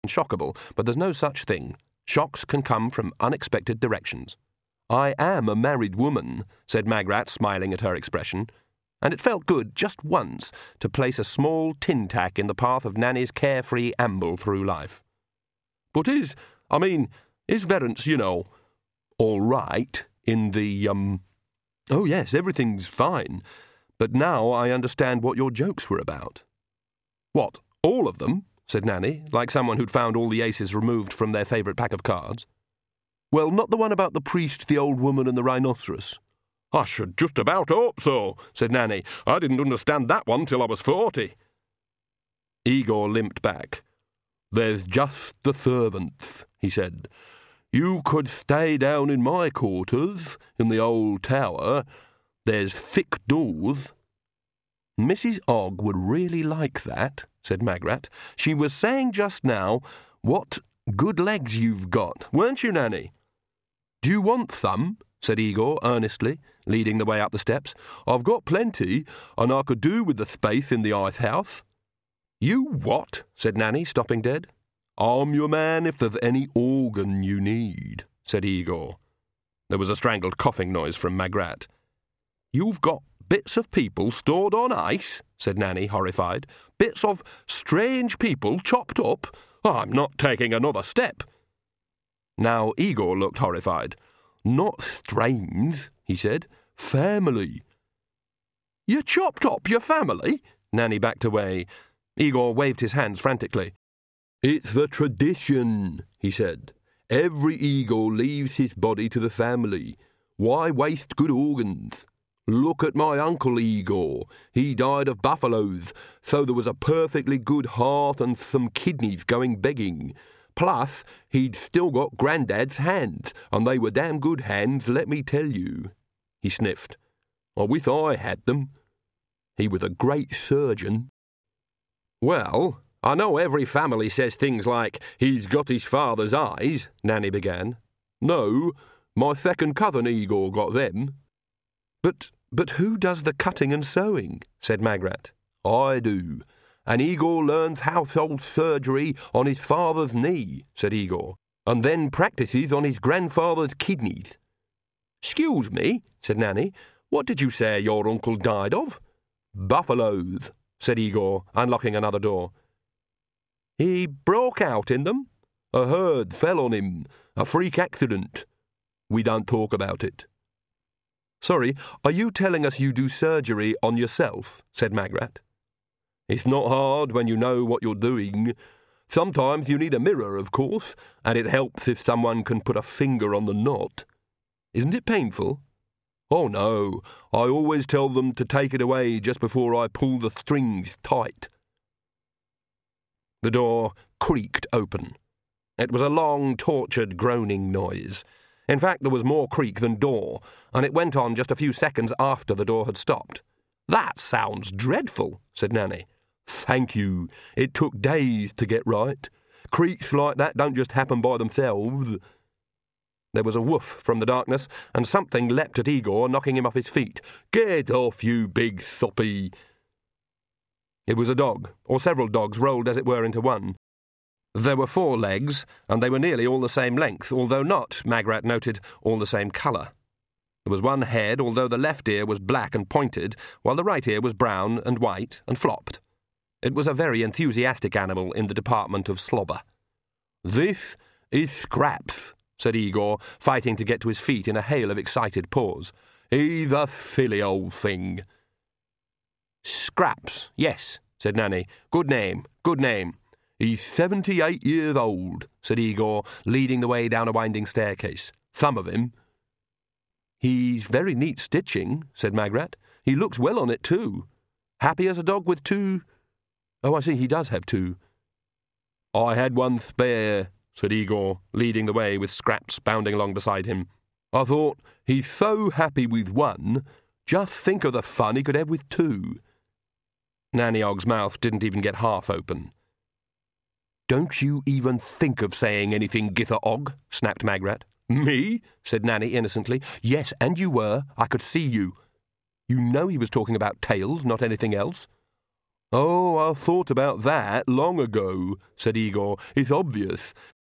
unshockable, but there's no such thing. Shocks can come from unexpected directions. I am a married woman, said Magrat, smiling at her expression, and it felt good just once to place a small tin tack in the path of Nanny's carefree amble through life. But is Verence, all right in the, Oh, yes, everything's fine, but now I understand what your jokes were about. What, all of them? Said Nanny, like someone who'd found all the aces removed from their favourite pack of cards. Well, not the one about the priest, the old woman and the rhinoceros. I should just about hope so, said Nanny. I didn't understand that one till I was 40. Igor limped back. There's just the servants, he said. You could stay down in my quarters, in the old tower. There's thick doors. Mrs. Ogg would really like that, said Magrat. She was saying just now, what good legs you've got, weren't you, Nanny? Do you want some? Said Igor earnestly, leading the way up the steps. I've got plenty, and I could do with the space in the ice house. You what? Said Nanny, stopping dead. I'm your man if there's any organ you need, said Igor. There was a strangled coughing noise from Magrat. You've got bits of people stored on ice, said Nanny, horrified. Bits of strange people chopped up? I'm not taking another step. Now Igor looked horrified. Not strange, he said. Family. You chopped up your family? Nanny backed away. Igor waved his hands frantically. It's the tradition, he said. Every Igor leaves his body to the family. Why waste good organs? Look at my uncle Igor. He died of buffaloes, so there was a perfectly good heart and some kidneys going begging. Plus, he'd still got Grandad's hands, and they were damn good hands, let me tell you. He sniffed. I wish I had them. He was a great surgeon. Well, I know every family says things like, he's got his father's eyes, Nanny began. No, my second cousin Igor got them. But who does the cutting and sewing? Said Magrat. I do. And Igor learns household surgery on his father's knee, said Igor, and then practices on his grandfather's kidneys. Excuse me, said Nanny, what did you say your uncle died of? Buffaloes, said Igor, unlocking another door. He broke out in them. A herd fell on him. A freak accident. We don't talk about it. Sorry, are you telling us you do surgery on yourself? Said Magrat. It's not hard when you know what you're doing. Sometimes you need a mirror, of course, and it helps if someone can put a finger on the knot. Isn't it painful? Oh, no. I always tell them to take it away just before I pull the strings tight. The door creaked open. It was a long, tortured, groaning noise. In fact, there was more creak than door, and it went on just a few seconds after the door had stopped. That sounds dreadful, said Nanny. Thank you. It took days to get right. Creaks like that don't just happen by themselves. There was a woof from the darkness, and something leapt at Igor, knocking him off his feet. Get off, you big soppy! It was a dog, or several dogs rolled as it were into one. There were 4 legs, and they were nearly all the same length, although not, Magrat noted, all the same colour. There was one head, although the left ear was black and pointed, while the right ear was brown and white and flopped. It was a very enthusiastic animal in the department of slobber. This is Scraps, said Igor, fighting to get to his feet in a hail of excited paws. He's a silly old thing. Scraps, yes, said Nanny. Good name, good name. He's 78 years old, said Igor, leading the way down a winding staircase. Some of him. He's very neat stitching, said Magrat. He looks well on it, too. Happy as a dog with 2... Oh, I see, he does have 2. I had one spare, said Igor, leading the way with Scraps bounding along beside him. I thought, he's so happy with 1, just think of the fun he could have with 2. Nanny Ogg's mouth didn't even get half open. Don't you even think of saying anything, Gither Ogg, snapped Magrat. Me? Said Nanny innocently. Yes, and you were. I could see you. You know he was talking about tails, not anything else. Oh, I thought about that long ago, said Igor. It's obvious.